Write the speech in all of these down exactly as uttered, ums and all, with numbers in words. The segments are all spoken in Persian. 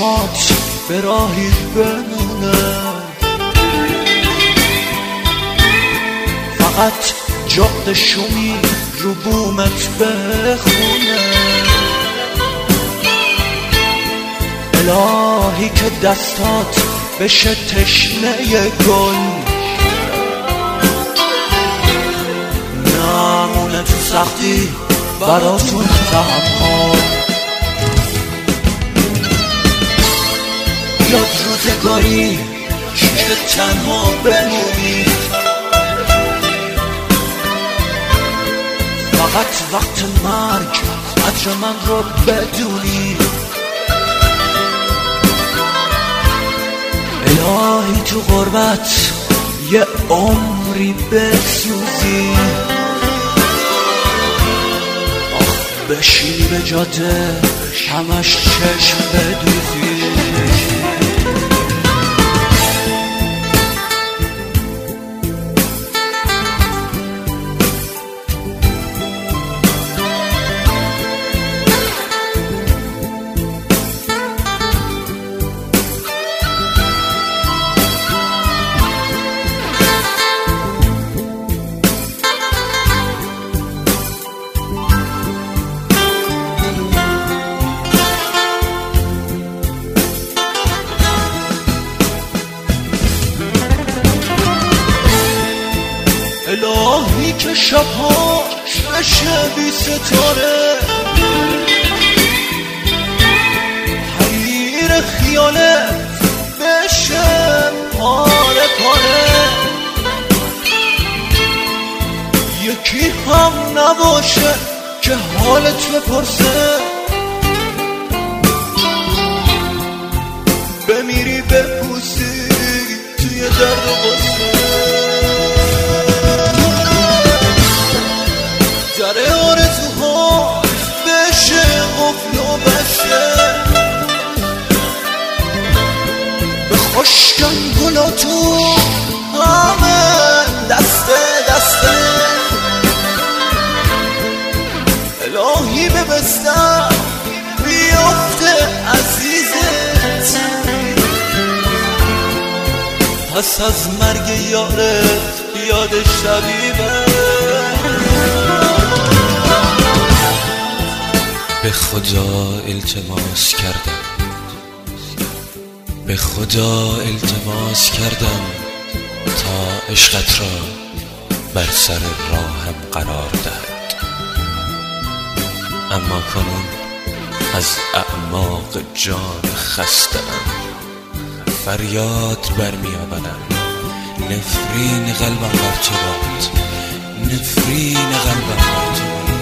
چشمات به راهی بمونه، فقط جغد شومی رو بومت بخونه. الهی که دستات بشه تشنه گل، نمونه تو سختی براتون تحمل. یاد روزگاری که تنها بمونی، فقط وقت مرگ قدر من رو بدونی. الهی تو غربت یه عمری بسوزی، آخ بشینی به جاده همش چشم بدوزی. الهی که شبها بشه بی ستاره، حریر خیالت بشه پاره پاره. یکی هم نباشه که حالت بپرسه، بمیری بپوسی توی درد و غصه. در آرزوها بشه قفل و بشه، به خشکن گلا تو همه دسته دسته. الهی به بستر بیافته عزیزت، پس از مرگ یارت یادش طبیبه. به خدا التماس کردم، به خدا التماس کردم تا عشقت را بر سر راهم قرار دهد، اما کنون از اعماق جان خسته‌ام فریاد برمی آورم. نفرین قلبم بر تو باد، نفرین قلبم بر تو باد.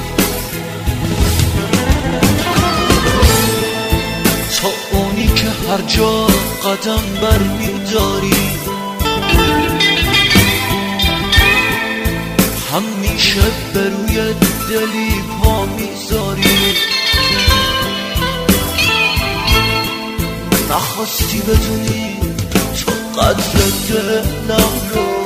تو اونی که هر جا قدم بر می داری، همیشه به روی دلی پا میذاری. نخواستی بدونی تو قدر دلم رو،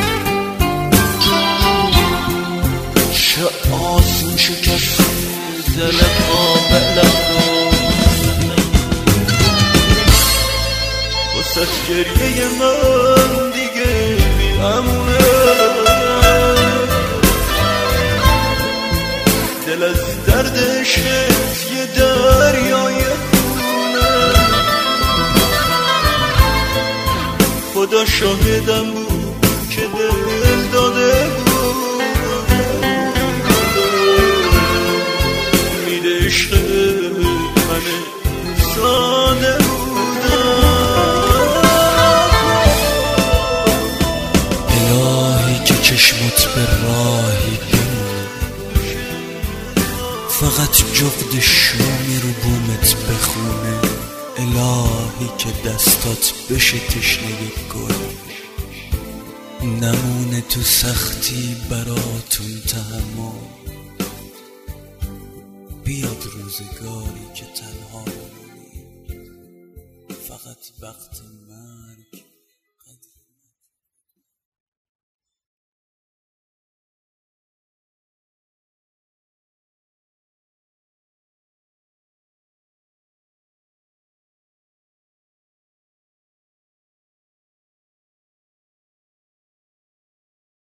چه آسون شکستی دل کاملم رو. واسه گریه من دیگه بیامونه، دل از دردش یه دریای خونه. خدا شاهدم بود که دل داده بود، میده عشق من ساده بودم. الهی که چشمت به راهی بمونه، فقط جغد شومی رو بومت بخونه. الهی که دستات بشه تشنه گل، نمونه تو سختی براتون تحمل. بیاد روزگاری که تنها بمونی، فقط وقت من